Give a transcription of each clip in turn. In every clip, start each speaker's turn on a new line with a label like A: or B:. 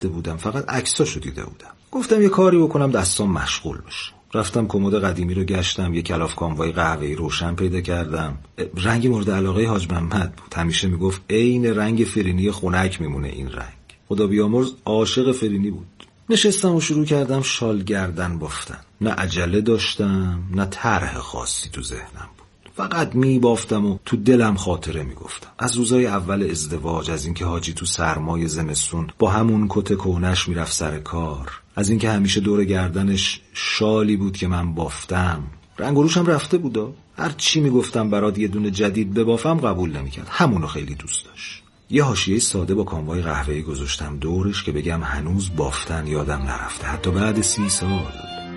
A: نرفته بودم، فقط عکساشو دیده بودم. گفتم یه کاری بکنم دستام مشغول بشه. رفتم کمد قدیمی رو گشتم، یه کلاف کاموای قهوه‌ای روشن پیدا کردم. رنگ مورد علاقه حاج محمد بود. همیشه میگفت عین رنگ فرینی خنک میمونه این رنگ. خدا بیامرز عاشق فرینی بود. نشستم و شروع کردم شال گردن بافتن. نه عجله داشتم، نه طرح خاصی تو ذهنم بود. فقط میبافتم و تو دلم خاطره میگفتم. از روزای اول ازدواج، از اینکه حاجی تو سرمای زمستون با همون کت کهنش میرفت سر کار، از اینکه همیشه دور گردنش شالی بود که من بافتم. رنگ و روشم رفته بودا. هر چی میگفتم برات یه دونه جدید ببافم قبول نمیکرد. همونو خیلی دوست داشت. یه حاشیه ساده با کاموای قهوه‌ای گذاشتم دورش که بگم هنوز بافتن یادم نرفته، حتی بعد 30 سال.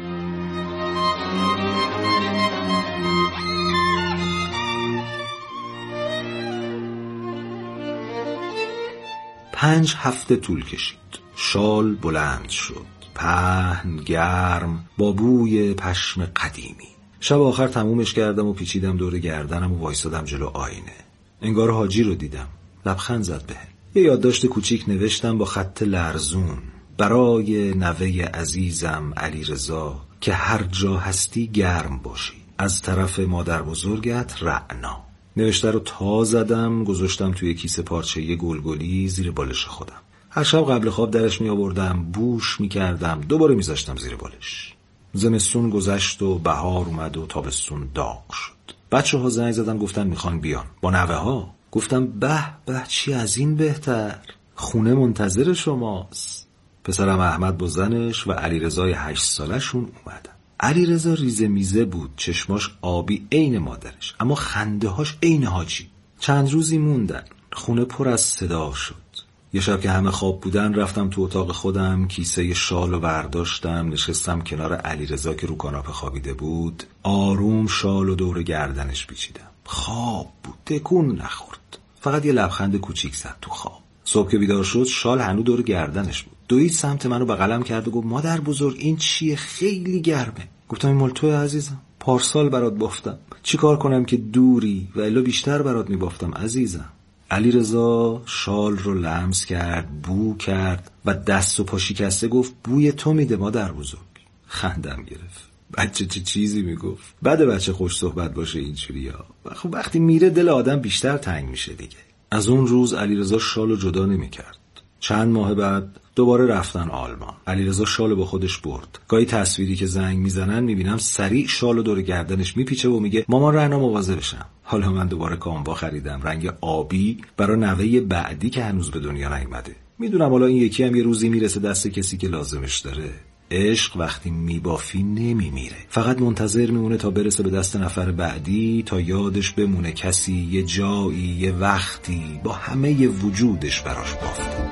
A: پنج هفته طول کشید. شال بلند شد، پهن، گرم، با بوی پشم قدیمی. شب آخر تمومش کردم و پیچیدم دور گردنم و وایسادم جلو آینه. انگار حاجی رو دیدم. لبخند زد بهم. یه یادداشت کوچیک نوشتم با خط لرزون: برای نوه عزیزم علیرضا که هر جا هستی گرم باشی، از طرف مادر بزرگت رعنا. نوشته رو تا زدم، گذاشتم توی کیسه پارچه‌ای گلگلی زیر بالش خودم. هر شب قبل خواب درش می آوردم، بوش می کردم، دوباره می ذاشتم زیر بالش. زمستون گذشت و بهار اومد و تابستون داغ شد. بچه‌ها زنگ زدن گفتن میخوان بیان با نوه ها. گفتم به به، چی از این بهتر، خونه منتظر شماست. پسرم احمد با زنش و علیرضای 8 سالشون اومدن. علیرضا ریزه میزه بود، چشماش آبی عین مادرش، اما خنده هاش عین حاجی. چند روزی موندن. خونه پر از صدا شد. یه شب که همه خواب بودن رفتم تو اتاق خودم، کیسه شال رو برداشتم، نشستم کنار علیرضا که رو کاناپه خوابیده بود. آروم شال و دور گردنش پیچیدم. خواب بود، تکون نخورد، فقط یه لبخند کوچیک زد تو خواب. صبح که بیدار شد شال هنوز دور گردنش بود. دوید سمت منو بغلم کرد و گفت مادر بزرگ این چیه؟ خیلی گرمه. گفتم این مال توئه عزیزم، پارسال برات بافتم، چی کار کنم که دوری و الا بیشتر برات میبافتم عزیزم. علیرضا شال رو لمس کرد، بو کرد و دست و پا شکسته گفت بوی تو میده مادر بزرگ. خندم گرفت. بچه چه چیزی میگفت؟ بده بچه خوش صحبت باشه اینجوری ها. خب وقتی میره دل آدم بیشتر تنگ میشه دیگه. از اون روز علیرضا شالو جدا نمیکرد. چند ماه بعد دوباره رفتن آلمان. علیرضا شالو با خودش برد. گاهی تصویری که زنگ میزنن میبینم سریع شالو دور گردنش میپیچه و میگه مامان رعنا مواظبشم. حالا من دوباره کاموا خریدم، رنگ آبی، برای نوه بعدی که هنوز به دنیا نیومده. میدونم حالا این یکی هم یه روزی میرسه دست کسی که لازمش داره. عشق وقتی میبافی نمیمیره، فقط منتظر میمونه تا برسه به دست نفر بعدی، تا یادش بمونه کسی یه جایی یه وقتی با همه ی وجودش براش بافته.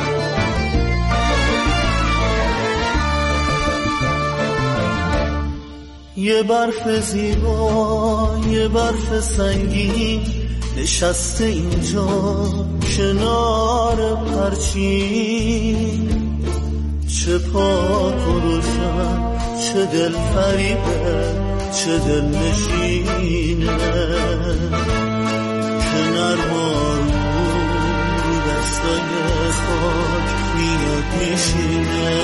B: یه برف زیبا، یه برف سنگین نشسته اینجا کنار پرچین، چه پاک و روشن، چه دل فریبه، چه دل نشینه، که نرمارو دستای خاک میاد میشینه.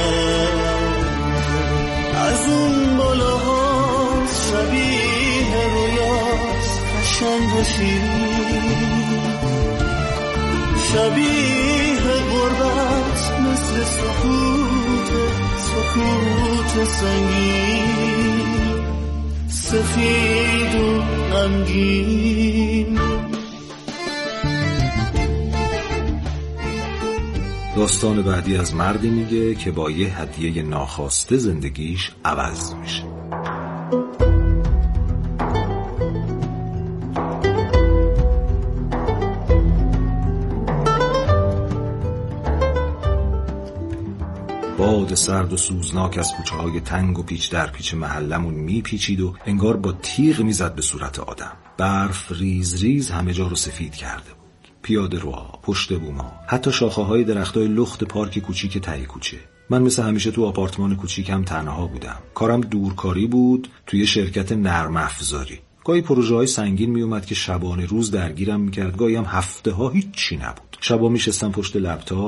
B: از اون بالاها شبیه رویاست، قشنگ و شیرین، شبیه غربت مثل سکوت سنگین، سفید و غمگین.
A: داستان بعدی از مردی میگه که با یه هدیه ناخواسته زندگیش عوض میشه. باد سرد و سوزناک از کوچه‌های تنگ و پیچ در پیچ محلمون میپیچید و انگار با تیغ میزد به صورت آدم. برف ریز ریز همه جا رو سفید کرده بود. پیاده روها، پشت بوم‌ها، حتی شاخه‌های درختای لخت پارک کوچیک ته کوچه. من مثل همیشه تو آپارتمان کوچیکم تنها بودم. کارم دورکاری بود توی شرکت نرم افزاری. گاهی پروژه‌های سنگین میومد که شبانه روز درگیرم میکرد، گاهی هم هفته‌ها هیچی نبود. شبا میشستم پشت لپتاپ،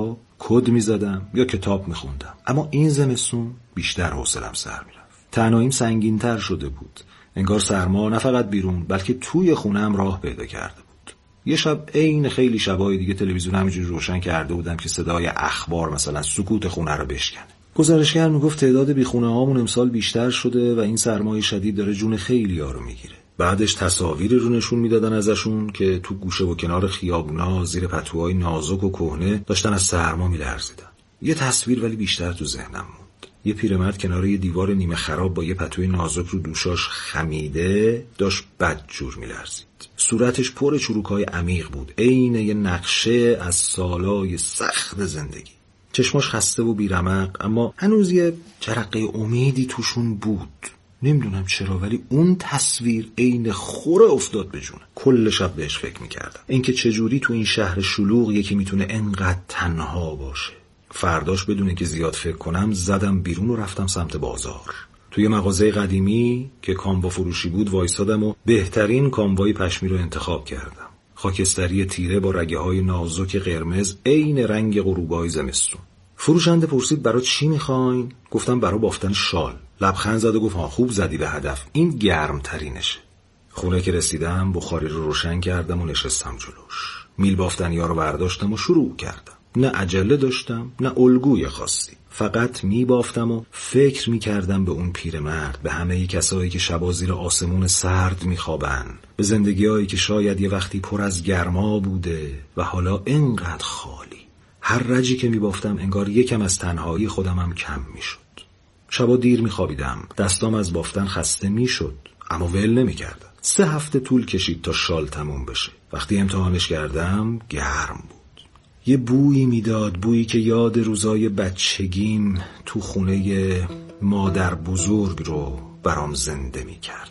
A: کد میزدم یا کتاب میخوندم. اما این زمستون بیشتر حوصله‌ام سر میرفت. تنهاییم سنگین‌تر شده بود. انگار سرما نه فقط بیرون بلکه توی خونه‌ام راه پیدا کرده بود. یه شب عین خیلی شبای دیگه تلویزیون همینجوری روشن کرده بودم که صدای اخبار مثلا سکوت خونه رو بشکنه. گزارشگر میگفت تعداد بیخونه‌هامون امسال بیشتر شده و این سرمای شدید داره جون خیلی‌ها رو میگیره. بعدش تصاویری رو نشون میدادن ازشون که تو گوشه و کنار خیابونا زیر پتوهای نازک و کهنه داشتن از سرما میلرزیدن. یه تصویر ولی بیشتر تو ذهنم موند. یه پیرمرد کنار یه دیوار نیمه خراب با یه پتوی نازک رو دوشاش خمیده داشت بدجور میلرزید. صورتش پر چروک‌های عمیق بود، عین یه نقشه از سالای سخت زندگی. چشماش خسته و بیرمق اما هنوز یه جرقه امیدی توشون بود. نمیدونم چرا ولی اون تصویر عین خوره افتاد به جونم. کل شب بهش فکر میکردم، اینکه چجوری تو این شهر شلوغ یکی میتونه انقدر تنها باشه. فرداش بدون که زیاد فکر کنم زدم بیرون و رفتم سمت بازار. توی مغازه قدیمی که کاموا فروشی بود وایسادم و بهترین کاموای پشمی رو انتخاب کردم. خاکستری تیره با رگه‌های نازک قرمز عین رنگ غروب‌های زمستون. فروشنده پرسید برای چی میخواین؟ گفتم برای بافتن شال. لبخند زد و گفت ها خوب زدی به هدف، این گرم ترینشه. خونه که رسیدم بخاری رو روشن کردم و نشستم جلوش. میل بافتنی‌ها رو برداشتم و شروع کردم. نه عجله داشتم نه الگوی خاصی، فقط میبافتم و فکر میکردم به اون پیرمرد، به همه کسایی که شبا زیر آسمون سرد میخوابن، به زندگی‌هایی که شاید یه وقتی پر از گرما بوده و حالا انقدر خالی. هر رجی که میبافتم انگار یکم از تنهایی خودمم کم میشد. شبا دیر میخوابیدم، دستام از بافتن خسته میشد اما ول نمیکردم. 3 هفته طول کشید تا شال تموم بشه. وقتی امتحانش کردم گرم بود. یه بویی میداد، بویی که یاد روزای بچگیم تو خونه مادر بزرگ رو برام زنده میکرد.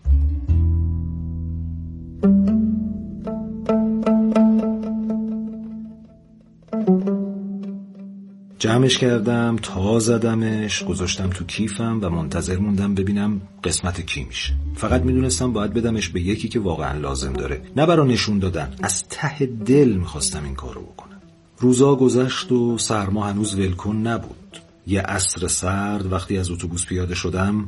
A: جمعش کردم، تا زدمش، گذاشتم تو کیفم و منتظر موندم ببینم قسمت کی میشه. فقط میدونستم باید بدمش به یکی که واقعا لازم داره، نه برای نشون دادن. از ته دل میخواستم این کارو بکنم. روزا گذشت و سرما هنوز ولکن نبود. یه عصر سرد وقتی از اتوبوس پیاده شدم،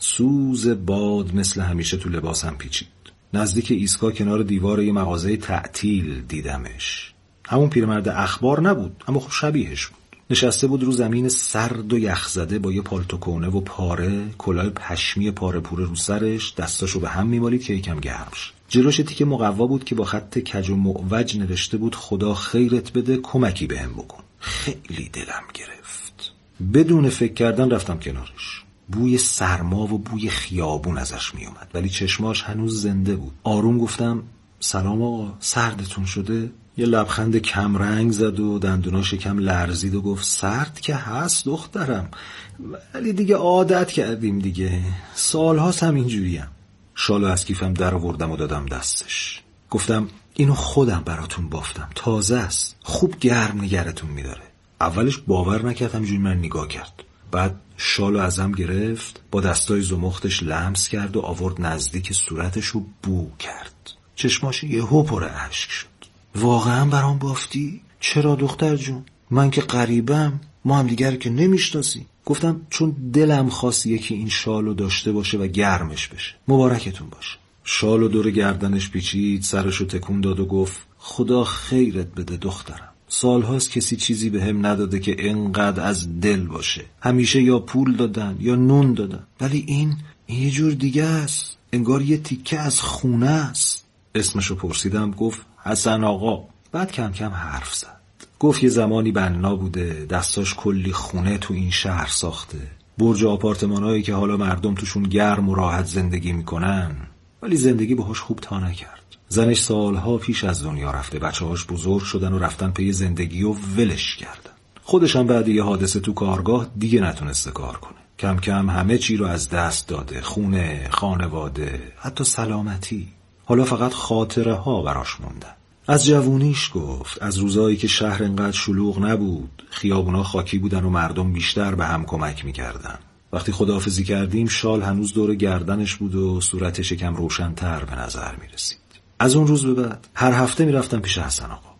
A: سوز باد مثل همیشه تو لباسم پیچید. نزدیک ایستگاه کنار دیوار یه مغازه تعطیل دیدمش. همون پیرمرد اخبار نبود اما خب شبیهش بود. نشسته بود رو زمین سرد و یخزده با یه پالتو کهنه و پاره، کلاه پشمی پاره پوره رو سرش، دستاشو به هم میمالید که یکم گرم شه. جلوش تیکه مقوا بود که با خط کج و معوج نوشته بود خدا خیرت بده، کمکی بهم بکن. خیلی دلم گرفت. بدون فکر کردن رفتم کنارش. بوی سرما و بوی خیابون ازش میومد ولی چشماش هنوز زنده بود. آروم گفتم سلام آقا، سردتون شده؟ یه لبخند کم رنگ زد و دندوناش کم لرزید و گفت سرد که هست دخترم، ولی دیگه عادت کردیم دیگه، سالهاست همینجوریم. شالو از کیفم در آوردم و دادم دستش. گفتم اینو خودم براتون بافتم، تازه است، خوب گرم نگرتون میداره. اولش باور نکرد، همینجوری من نگاه کرد. بعد شالو ازم گرفت، با دستای زمختش لمس کرد و آورد نزدیک صورتش رو بو کرد. چشماش یهو پر اشک شد. واقعا برام بافتی؟ چرا دختر جون؟ من که غریبم، ما هم دیگر که نمیشناسیم. گفتم چون دلم خواست یکی این شالو داشته باشه و گرمش بشه. مبارکتون باشه. شالو دور گردنش پیچید، سرشو تکون داد و گفت خدا خیرت بده دخترم. سالهاست کسی چیزی به هم نداده که انقدر از دل باشه. همیشه یا پول دادن یا نون دادن، ولی این یه جور دیگه است. انگار یه تیکه از خونه است. اسمشو پرسیدم، گفت حسن آقا. بعد کم کم حرف زد. گفت یه زمانی بنا بوده، دستاش کلی خونه تو این شهر ساخته، برج آپارتمانایی که حالا مردم توشون گرم و راحت زندگی میکنن، ولی زندگی باهاش خوب تا نکرد. زنش سالها پیش از دنیا رفته، بچه‌هاش بزرگ شدن و رفتن پی زندگی و ولش کردن. خودش هم بعد یه حادثه تو کارگاه دیگه نتونسته کار کنه. کم کم همه چی رو از دست داده، خونه، خانواده، حتی سلامتی. حالا فقط خاطره ها براش موندن. از جوونیش گفت، از روزایی که شهر انقدر شلوغ نبود، خیابونا خاکی بودن و مردم بیشتر به هم کمک میکردن. وقتی خداحافظی کردیم شال هنوز دور گردنش بود و صورتش یکم روشن‌تر به نظر میرسید. از اون روز به بعد هر هفته میرفتم پیش حسن آقا.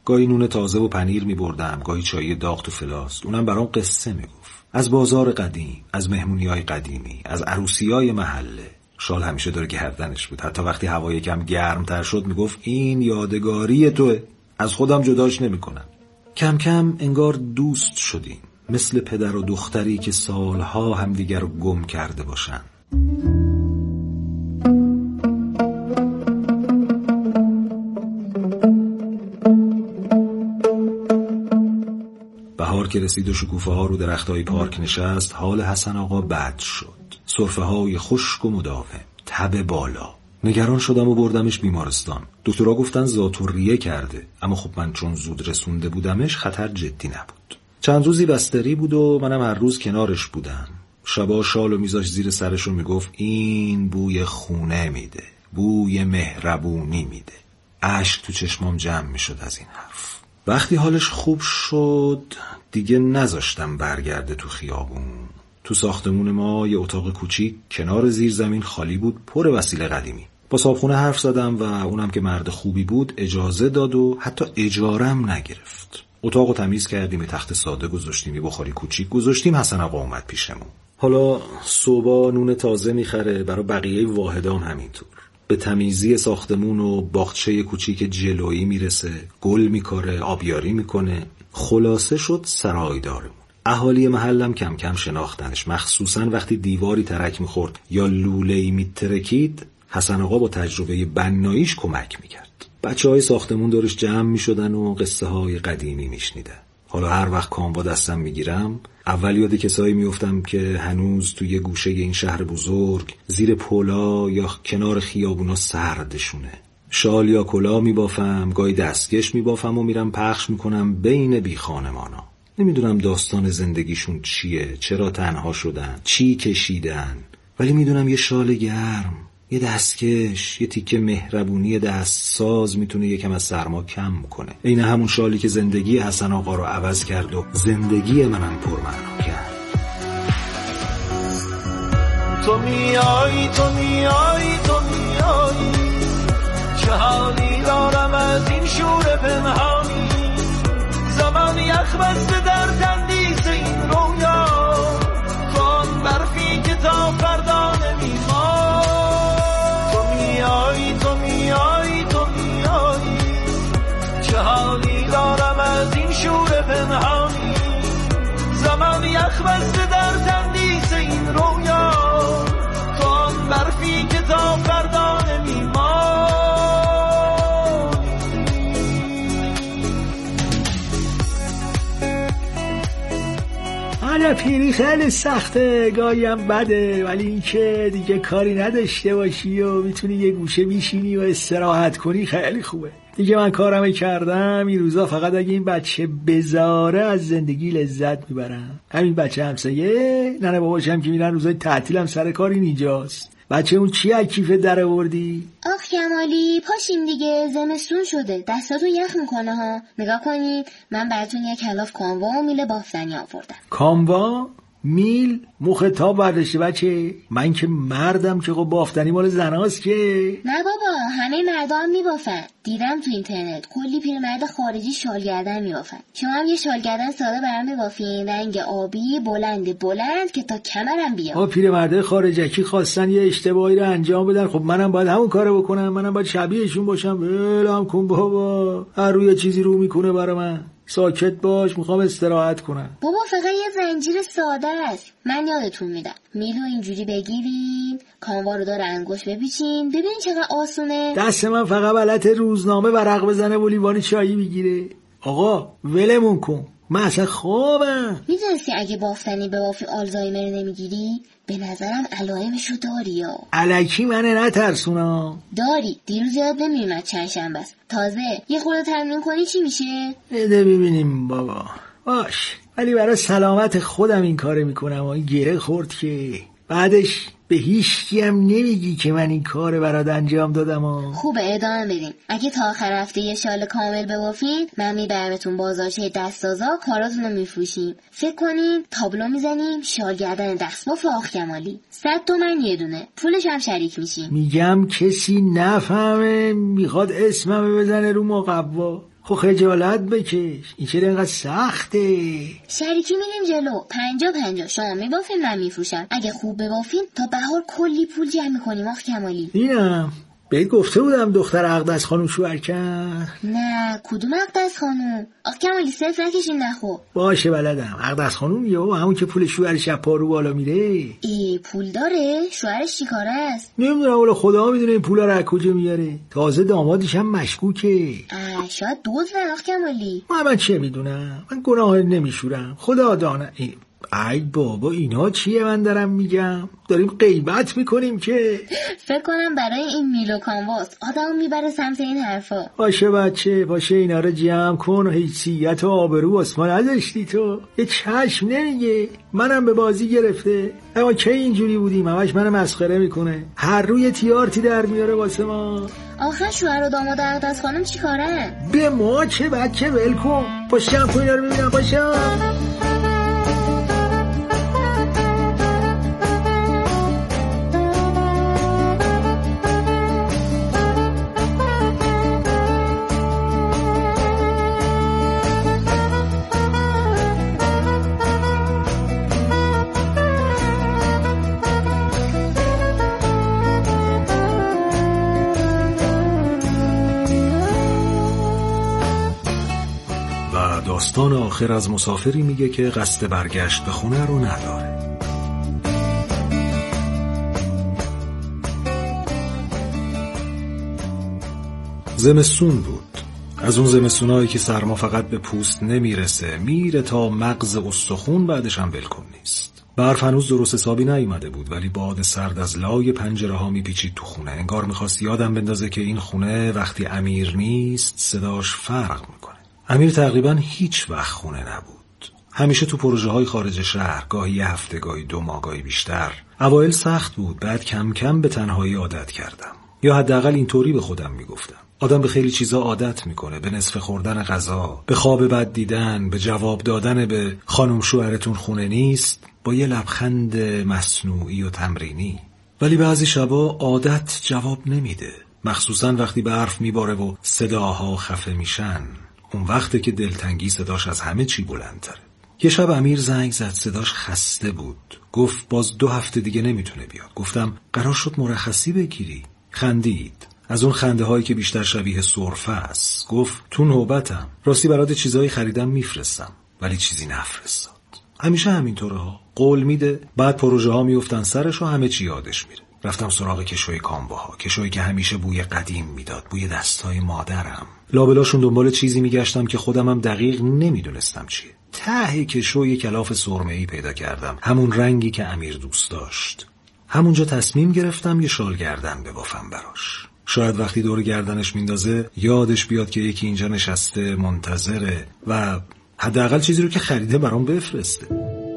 A: گاهی نون تازه و پنیر می‌بردم، گاهی چای داغ تو فلاس. اونم برام قصه میگفت. از بازار قدیم، از مهمونی‌های قدیمی، از عروسی‌های محله. شال همیشه دور گردنش بود. حتی وقتی هوا یکم گرم‌تر شد میگفت این یادگاری توئه. از خودم جداش نمی‌کنم. کم کم انگار دوست شدیم، مثل پدر و دختری که سالها همدیگر رو گم کرده باشن. بهار که رسید و شکوفه ها رو درختای پارک نشست، حال حسن آقا بد شد. سرفه های خشک و مداوم، تب بالا. نگران شدم و بردمش بیمارستان. دکترها گفتن ذات‌الریه کرده، اما خب من چون زود رسونده بودمش خطر جدی نبود. چند روزی بستری بود و منم هر روز کنارش بودم. شبا شالو میذاش زیر سرش و میگفت این بوی خونه میده، بوی مهربونی میده. اشک تو چشمام جمع میشد از این حرف. وقتی حالش خوب شد دیگه نذاشتم برگرده تو خیابون. تو ساختمون ما یه اتاق کوچیک کنار زیرزمین خالی بود، پر وسیله قدیمی. با صاحبخونه حرف زدم و اونم که مرد خوبی بود اجازه داد و حتی اجارم نگرفت. اتاقو تمیز کردیم، یه تخت ساده گذاشتیم، یه بخاری کوچیک گذاشتیم. حسن آقا اومد پیشمون. حالا صبح نون تازه میخره، برای بقیه واحدام همینطور. به تمیزی ساختمون و باغچه کوچیک جلویی میرسه، گل میکاره، آبیاری میکنه. خلاصه شد سرایدارمون. اهالی محلم کم کم شناختنش، مخصوصا وقتی دیواری ترک میخورد یا لوله‌ای میترکید. حسن آقا با تجربه بناییش کمک میکرد. بچه‌های ساختمون دورش جمع میشدن و قصه های قدیمی میشنیدن. حالا هر وقت کاموا دستم میگیرم اول یاد کسایی میافتم که هنوز توی گوشه این شهر بزرگ زیر پلا یا کنار خیابونا سردشونه. شال یا کلاه میبافم، گاهی دستکش میبافم و میرم پخش میکنم بین بی خانمانا. نمیدونم داستان زندگیشون چیه، چرا تنها شدن، چی کشیدن، ولی میدونم یه شال گرم، یه دستکش، یه تیکه مهربونی دستساز میتونه یکم از سرما کم کنه. این همون شالی که زندگی حسن آقا رو عوض کرد و زندگی منم پرمعنا کرد.
B: تو میای تو میای تو میای، چه حالی دارم از این شور پنهانی. زمان یخ بسته در تندیس این رویا، تو آن برفی که تا فردا نمیمای. تو میای تو میای، چه حالی دارم از این شور پنهانی. زمان یخ بسته در تندیس این رویا، تو آن برفی که تا فردا نمیمای.
C: حالا پیری خیلی سخته، گاهی هم بده، ولی این که دیگه کاری نداشته باشی و میتونی یه گوشه میشینی و استراحت کنی خیلی خوبه. دیگه من کارمو کردم، این روزا فقط اگه این بچه بذاره از زندگی لذت میبرم. همین بچه همسایه ننه باباشم که میرن روزای تعطیلم سر کار اینجاست. بچه اون چی از کیفت در آوردی؟
D: آخ کمالی پاشیم دیگه، زمستون شده، دستاتون یخ میکنه ها. نگاه کنید من براتون یک کلاف کاموا و میل بافتنی آوردم.
C: کاموا؟ میل؟ مخطاب برداشته بچه؟ من که مردم که خب بافتنی مال زناست که.
D: نه بابا همه مردا هم میبافن. دیدم تو اینترنت کلی پیرمرد خارجی شال گردن میبافن. شما هم یه شال گردن ساده برام ببافین، رنگ آبی بلند که تا کمرم بیاد.
C: پیرمرد خارجکی خواستن یه اشتباهی رو انجام بدن، خب منم باید همون کارو بکنم، منم باید شبیهشون باشم. ولم کن بابا، هر روی چیزی رو میکنه برای من. ساکت باش، میخوام استراحت کنم.
D: بابا فقط یه زنجیر ساده است. من یادتون میدم میلو اینجوری بگیرین، کاموا رو داره انگوش بپیچین، ببین چقدر آسونه.
C: دست من فقط بلد روزنامه ورق بزنه و لیوان چایی بگیره. آقا ولمون کن، من اصلا خوابم.
D: میدونستی اگه بافتنی به بافی آلزایمر نمیگیری؟ به نظرم علائمشو داری یا
C: الکی منه نترسونا.
D: داری، دیروز یاد نمیومد چند شنبه است. تازه یه خورده تمرین کنی چی میشه؟
C: بده ببینیم بابا. باش، ولی برای سلامت خودم این کاره میکنم. این گره خورد که بعدش به هیچکی هم نمیگی که من این کار برات انجام دادم.
D: خوبه ادامه بدین. اگه تا آخر هفته یه شال کامل ببافین من میبرمتون بازارچه دستسازا، کاراتون رو میفروشیم. فکر کنین تابلو میزنیم شال گردن دستباف آخ کمالی، 100 تومن یه دونه، پولش هم شریک میشیم.
C: میگم کسی نفهمه، میخواد اسمم بزنه رو مقوا. خب خجالت بکش، این چرا اینقدر سخته؟
D: شریکی میریم جلو، 50-50 شما میبافین من میفروشم. اگه خوب ببافین تا بهار کلی پول جمع کنیم. آخ کمالی
C: اینم بهت گفته بودم دختر اقدس خانم شوهر کرد.
D: نه کدوم اقدس خانم؟ آخ کمالی صرف نکشین نخو.
C: باشه بلدم. اقدس خانم یهو همون که پول شوهر شب پارو بالا میره.
D: پول داره؟ شوهرش چیکاره است؟
C: نمیدونم، ولی خدا میدونه این پولا رو از کجا میاره. تازه دامادش هم مشکوکه.
D: شاید دزدن. آخ کمالی
C: من چه میدونم، من گناه نمیشورم، خدا دانه. ای بابا اینا چیه من دارم میگم؟ داریم غیبت میکنیم که.
D: فکر کنم برای این میل و کانواس آدم میبره سمت این حرفا.
C: باشه بچه باشه، اینا رو جمع کن. حیثیت و آبرو اسما نداشتی تو. یه چشم نمیگه منم به بازی گرفته. اما کی اینجوری بودیم؟ همش منو مسخره میکنه، هر روی تیارتی در میاره واسه ما.
D: آخه شوهر و داماد اقدس خانم چی کاره؟
C: به ما چه بچه، ول کن. پاشم تو اینا رو ببینم. پاشم.
A: داستان آخر از مسافری میگه که قصد برگشت به خونه رو نداره. زمستون بود، از اون زمستونایی که سرما فقط به پوست نمیرسه، میره تا مغز استخون، بعدش هم ولکن نیست. برف هنوز درست حسابی نیومده بود، ولی باد سرد از لای پنجره ها میپیچید تو خونه. انگار میخواست یادم بندازه که این خونه وقتی امیر نیست صداش فرق میکنه. امیر تقریبا هیچ وقت خونه نبود، همیشه تو پروژه های خارج شهر، گاهی یه هفته، گاهی 2 ماه، گاهی بیشتر. اوایل سخت بود، بعد کم کم به تنهایی عادت کردم، یا حداقل اینطوری به خودم میگفتم. آدم به خیلی چیزا عادت میکنه، به نصف خوردن غذا، به خواب بد دیدن، به جواب دادن به خانم شوهرتون خونه نیست با یه لبخند مصنوعی و تمرینی. ولی بعضی شبا عادت جواب نمیده، مخصوصا وقتی برف میباره و صداها خفه میشن. اون وقته که دلتنگی صداش از همه چی بلندتره. یه شب امیر زنگ زد، صداش خسته بود. گفت باز 2 هفته دیگه نمیتونه بیاد. گفتم قرار شد مرخصی بگیری. خندید، از اون خنده هایی که بیشتر شبیه سرفه است. گفت تو نوبتم، راستی برات چیزایی خریدم میفرستم، ولی چیزی نفرستاد. همیشه همینطوره ها، قول میده بعد پروژه ها میافتن سرش و همه چی یادش میره. رفتم سراغ کشوی کامباها، کشویی که همیشه بوی قدیم میداد، بوی دستای مادرم. لابلاشون دنبال چیزی میگشتم که خودم هم دقیق نمیدونستم چیه. ته کشوی کلاف سرمه‌ای پیدا کردم، همون رنگی که امیر دوست داشت. همونجا تصمیم گرفتم یه شال گردن ببافم براش. شاید وقتی دور گردنش میندازه یادش بیاد که یکی اینجا نشسته منتظره و حداقل چیزی رو که خریده برام بفرسته.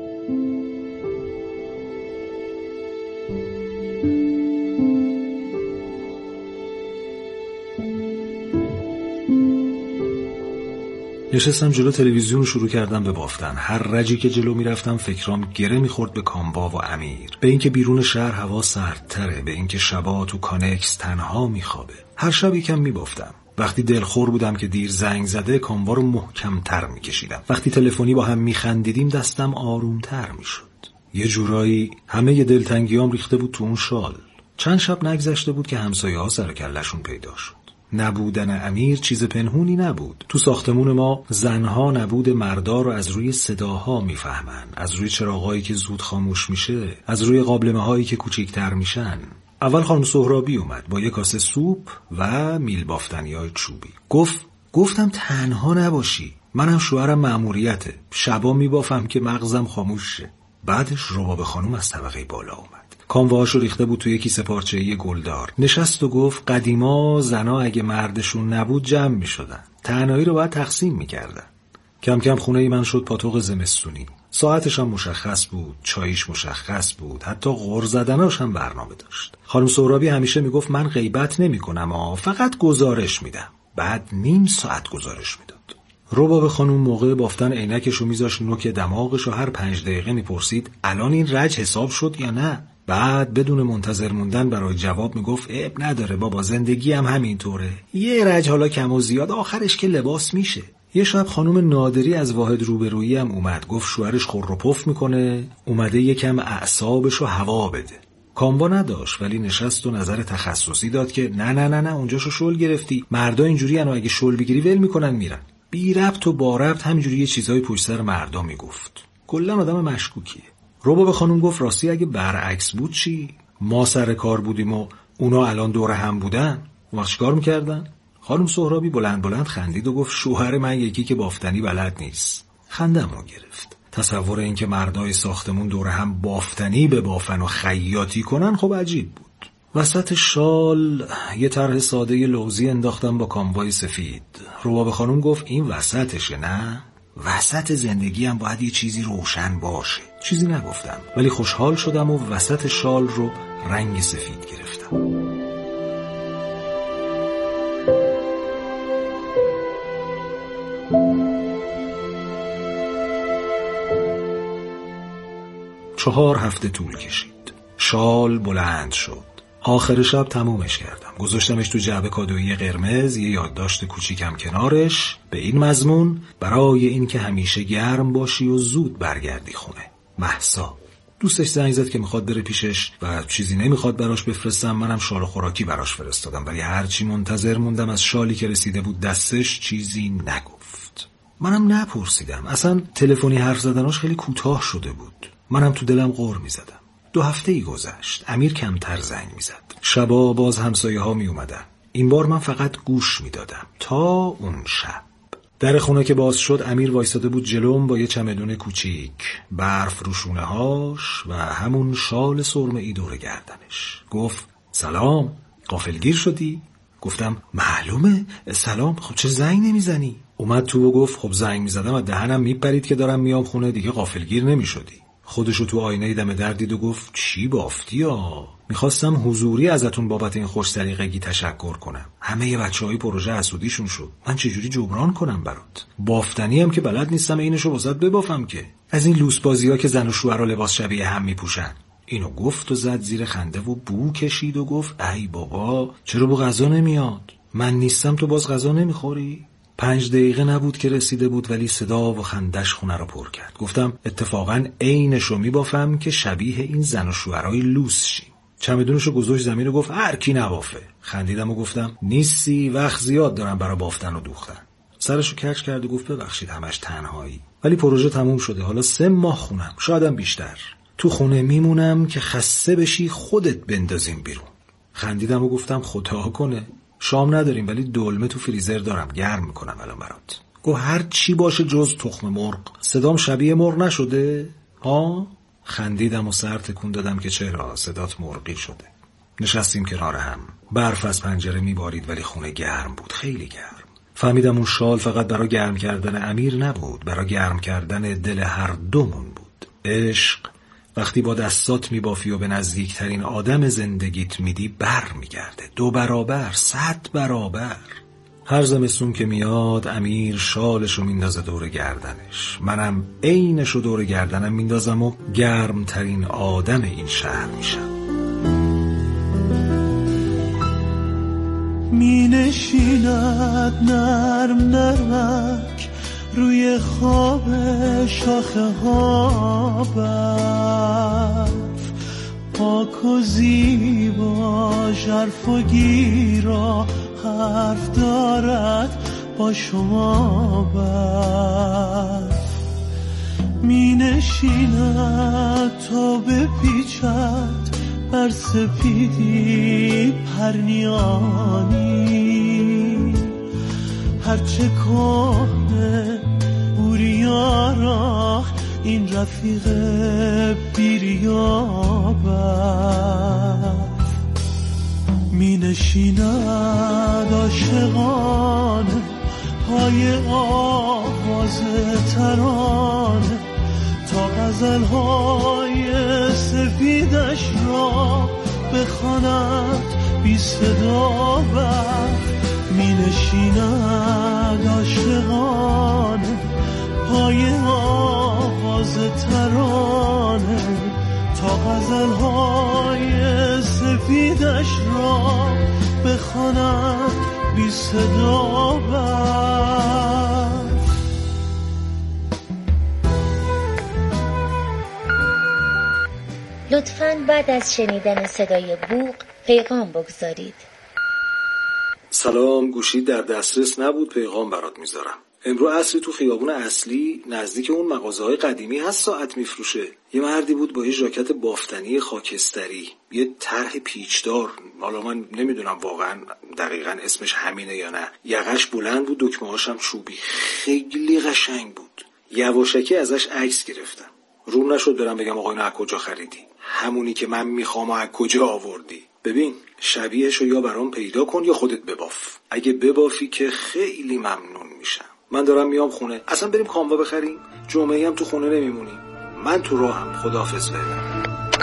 A: نشستم جلو تلویزیون، شروع کردم به بافتن. هر رجی که جلو میرفتم فکرام گره میخورد به کامبا و امیر، به اینکه بیرون شهر هوا سردتره، به اینکه شبا تو کانکس تنها میخوابه. هر شب یکم میبافتم. وقتی دلخور بودم که دیر زنگ زده، کامبا رو محکم‌تر میکشیدم. وقتی تلفنی با هم میخندیدیم دستم آرومتر میشد. یه جورایی همه دلتنگیام ریخته بود تو اون شال. چند شب نگذشته بود که همسایه‌ها سر و کله‌شون پیدا شد. نبودن امیر چیز پنهونی نبود. تو ساختمون ما زنها نبود مردا رو از روی صداها میفهمن، از روی چراغایی که زود خاموش میشه، از روی قابلمه‌هایی که کوچیک‌تر میشن. اول خانم سهرابی اومد با یه کاسه سوپ و میل بافتنی‌های چوبی. گفتم تنها نباشی، منم شوهرم مأموریته، شبا میبافم که مغزم خاموش شه. بعدش رباب خانم از طبقه بالا اومد. کاموهاشو ریخته بود توی کیسه پارچه‌ای گلدار. نشست و گفت قدیما زنا اگه مردشون نبود جمع می‌شدن. تنهایی رو باید تقسیم می‌کردن. کم کم خونه من شد پاتوق زمستونی. ساعتش هم مشخص بود، چاییش مشخص بود، حتی غر زدناش هم برنامه داشت. خانم سهرابی همیشه میگفت من غیبت نمی‌کنم، فقط گزارش میدم. بعد نیم ساعت گزارش میداد. رباب خانم موقع بافتن عینکشو میذاشت نوک دماغشو، هر 5 دقیقه میپرسید الان این رج حساب شد یا نه؟ بعد بدون منتظر موندن برای جواب میگفت اب نداره بابا، زندگی هم همینطوره، یه رج حالا کم و زیاد آخرش که لباس میشه. یه شب خانم نادری از واحد روبرویی هم اومد، گفت شوهرش خور و پف میکنه، اومده یکم اعصابشو هوا بده. کاموا نداشت ولی نشست و نظر تخصصی داد که نه اونجاشو شل گرفتی، مردا اینجوری اگه شل بگیری ول میکنن میرن. بی ربط و با ربط همینجوری یه چیزای پشت سر مردا میگفت. کلا آدم مشکوکیه. رباب خانم گفت راستی اگه برعکس بود چی؟ ما سر کار بودیم و اونا الان دور هم بودن، اون وقت چیکار میکردن؟ خانم سهرابی بلند خندید و گفت شوهر من یکی که بافتنی بلد نیست. خندم رو گرفت. تصور این که مردای ساختمون دور هم بافتنی به بافن و خیاطی کنن خب عجیب بود. وسط شال یه طرح ساده لوزی انداختم با کاموای سفید. رباب خانم گفت این وسطشه نه؟ وسط زندگی هم باید یه چیزی روشن باشه. چیزی نگفتم ولی خوشحال شدم و وسط شال رو رنگ سفید گرفتم. چهار هفته طول کشید. شال بلند شد. آخر شب تمومش کردم. گذاشتمش تو جعبه کادویی قرمز، یه یادداشت کوچیکم کنارش به این مضمون: برای این که همیشه گرم باشی و زود برگردی خونه. مهسا. دوستش زنگ زد که میخواد بره پیشش و چیزی نمیخواد براش بفرستم. منم شال خوراکی براش فرستادم ولی هرچی منتظر موندم از شالی که رسیده بود دستش چیزی نگفت. منم نپرسیدم. اصلا تلفنی حرف زدناش خیلی کوتاه شده بود. منم تو دلم غر میزدم. 2 هفته‌ای گذشت. امیر کمتر زنگ میزد. شبا باز همسایه ها می اومدن. این بار من فقط گوش میدادم تا اون شب. در خونه که باز شد امیر وایساده بود جلوم با یه چمدون کوچیک، برف رو شونه هاش و همون شال سرمه‌ای دور گردنش. گفت سلام، غافلگیر شدی؟ گفتم معلومه. سلام، خب چه زنگ نمیزنی؟ اومد تو و گفت خب زنگ میزدم و دهنم میپرید که دارم میام خونه، دیگه غافلگیر نمیشدی. خودشو تو آینه دم در دید و گفت چی بافتی ها؟ میخواستم حضوری ازتون بابت این خوش سلیقگی تشکر کنم. همه بچهای پروژه حسودیشون شد. من چجوری جبران کنم برات؟ بافتنی هم که بلد نیستم اینشو واسط ببافم که. از این لوس بازی‌ها که زن و شوهر لباس شبیه هم میپوشن. اینو گفت و زد زیر خنده و بو کشید و گفت ای بابا چرا با غذا نمیاد؟ من نیستم تو باز غذا نمیخوری؟ 5 دقیقه نبود که رسیده بود ولی صدا و خندش خونه رو پر کرد. گفتم اتفاقاً عینشو میبافم که شبیه این زن و شوهرای لوس شیم. چمدونشو گذاشت زمین و گفت هر کی نبافه. خندیدم و گفتم نیستی، وقت زیاد دارم برای بافتن و دوختن. سرشو کج کرد و گفت ببخشید همش تنهایی. ولی پروژه تموم شده، حالا 3 ماه خونم، شایدم بیشتر. تو خونه میمونم که خسته بشی خودت بندازیم بیرون. خندیدم و گفتم خدا کنه. شام نداریم ولی دلمه تو فریزر دارم، گرم میکنم الان برات. گفت هر چی باشه جز تخم مرغ. صدام شبیه مرغ نشده؟ ها؟ خندیدم و سر تکون دادم که چرا، صدات مرغی شده. نشستیم کنار هم. برف از پنجره میبارید ولی خونه گرم بود، خیلی گرم. فهمیدم اون شال فقط برای گرم کردن امیر نبود، برای گرم کردن دل هر دومون بود. عشق وقتی با دستات میبافی و به نزدیکترین آدم زندگیت میدی بر میگرده، 2 برابر، 100 برابر. هر زمستون که میاد امیر شالشو میندازه دور گردنش، منم عینشو دور گردنم میندازم و گرمترین آدم این شهر میشم.
B: مینشیند نرم نرمک روی خواب شاخه ها برف، پاک و زیبا ژرف و گیرا حرف دارد با شما برف. می نشیند تا بپیچد بر سپیدی پرنیانی، هرچه کنه بوریارا این رفیق بیریابر. می نشیند عاشقانه پای آواز ترانه تا غزلهای سفیدش را بخواند بی صدا بر. می نشیند عاشقانه پای آواز ترانه تا غزلهای سفیدش را بخواند بی صدا برف.
E: لطفاً بعد از شنیدن صدای بوق پیغام بگذارید.
A: سلام، گوشی در دسترس نبود، پیغام برات میذارم. امروز عصری تو خیابون اصلی نزدیک اون مغازه‌های قدیمی هست ساعت میفروشه. یه مردی بود با یه ژاکت بافتنی خاکستری، یه طرح پیچدار، حالا من نمیدونم واقعا دقیقاً اسمش همینه یا نه. یقش بلند بود، دکمه‌هاش هم چوبی، خیلی قشنگ بود. یواشکی ازش عکس گرفتم. روم نشد برم بگم آقا اینو از کجا خریدی؟ همونی که من میخوام از کجا آوردی؟ ببین شبیهشو یا برام پیدا کن یا خودت بباف. اگه ببافی که خیلی ممنون میشم. من دارم میام خونه. اصلا بریم کانوا بخریم؟ جمعه هم تو خونه نمیمونیم. من تو راهم. خداحافظ فعلا.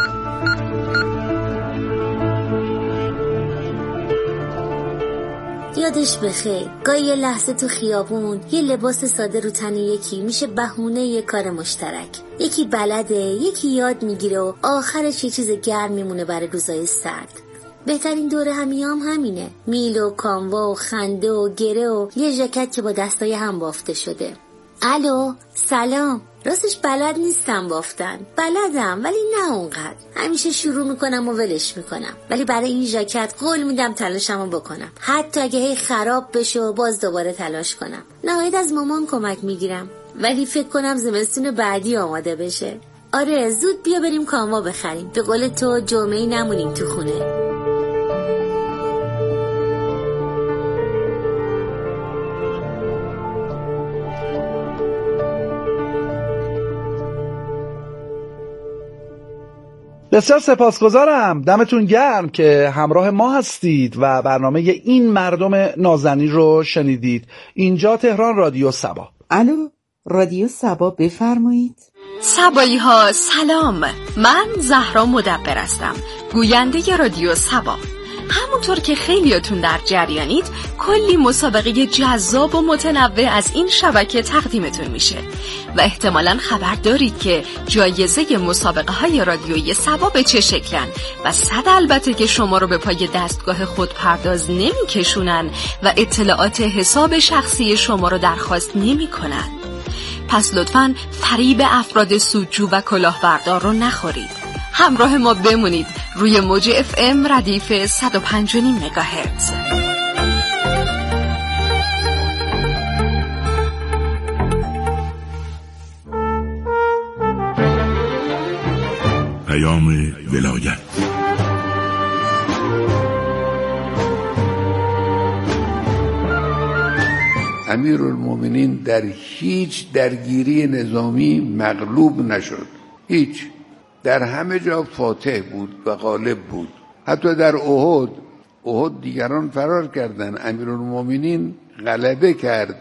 E: یادش بخیر گاهی یه لحظه تو خیابون یه لباس ساده رو تن یکی میشه بهونه یه کار مشترک. یکی بلده، یکی یاد میگیره و آخرش یه چیز گرم میمونه برای روزای سرد. بهترین دوره همیام همینه، میل و کانوا و خنده و گره و یه ژاکت که با دستای هم بافته شده. الو سلام، راستش بلد نیستم بافتن، بلدم ولی نه اونقدر. همیشه شروع میکنم و ولش میکنم، ولی برای این ژاکت قول میدم تلاشمو بکنم، حتی اگه هی خراب بشه و باز دوباره تلاش کنم. نهایت از مامان کمک میگیرم، ولی فکر کنم زمستون بعدی آماده بشه. آره زود بیا بریم کانوا بخریم، به قول تو جمعه‌ای نمونیم تو خونه.
F: بسیار سپاسگزارم، دمتون گرم که همراه ما هستید و برنامه این مردم نازنین رو شنیدید. اینجا تهران رادیو سبا.
G: الو رادیو سبا، بفرمایید.
H: سبایی ها سلام، من زهرا مدبر هستم، گوینده رادیو سبا. همونطور که خیلیاتون در جریانید، کلی مسابقه جذاب و متنوع از این شبکه تقدیمتون میشه و احتمالاً خبر دارید که جایزه مسابقه های رادیویی سبا به چه شکلن و البته که شما رو به پای دستگاه خودپرداز نمیکشونن و اطلاعات حساب شخصی شما رو درخواست نمیکنن. پس لطفاً فریب افراد سودجو و کلاهبردار رو نخورید. همراه ما بمونید روی موج FM ردیف 105.5 مگاهرتز.
I: پیام ولایت.
J: امیرالمومنین در هیچ درگیری نظامی مغلوب نشد، هیچ، در همه جا فاتح بود و غالب بود. حتی در احد دیگران فرار کردند، امیرالمومنین غلبه کرد.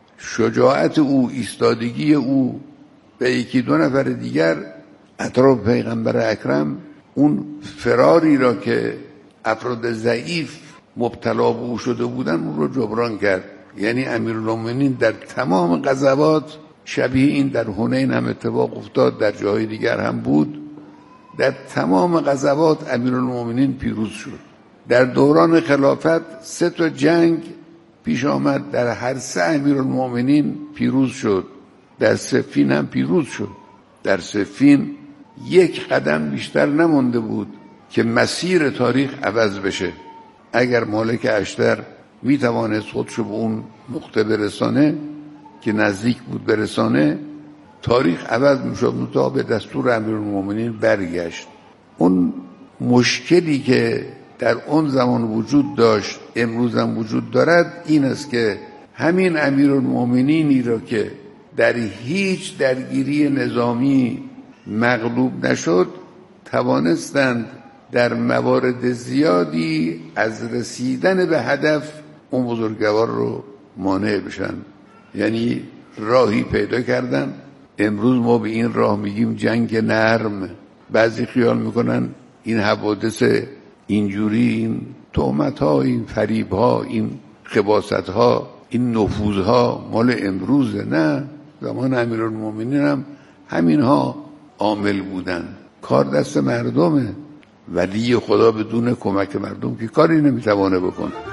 J: شجاعت او، ایستادگی او و یکی دو نفر دیگر اطراف پیغمبر اکرم اون فراری را که افراد ضعیف مبتلا به او شده بودن اون رو جبران کرد. یعنی امیرالمومنین در تمام غزوات، شبیه این در حنین هم اتفاق افتاد، در جای دیگر هم بود، در تمام غزوات امیرالمومنین پیروز شد. در دوران خلافت 3 جنگ پیش آمد، در هر 3 امیرالمومنین پیروز شد. در صفین هم پیروز شد. در صفین 1 قدم بیشتر نمانده بود که مسیر تاریخ عوض بشه. اگر مالک اشتر می توانست خودشو به اون نقطه برسانه که نزدیک بود برسانه، تاریخ عوض می شد، تا به دستور امیرالمومنین برگشت. اون مشکلی که در اون زمان وجود داشت، امروز هم وجود دارد، این است که همین امیرالمومنینی را که در هیچ درگیری نظامی مغلوب نشد، توانستند در موارد زیادی از رسیدن به هدف اون بزرگوار رو مانع بشن. یعنی راهی پیدا کردن. امروز ما به این راه میگیم جنگ نرم. بعضی خیال میکنن این حوادث اینجوری، این تهمت‌ها، این فریب‌ها، این خباثت‌ها، این نفوذها مال امروزه. نه، زمان امیرالمومنین هم همینها عامل بودن. کار دست مردمه. ولی خدا بدون کمک مردم که کاری نمیتوانه بکنه.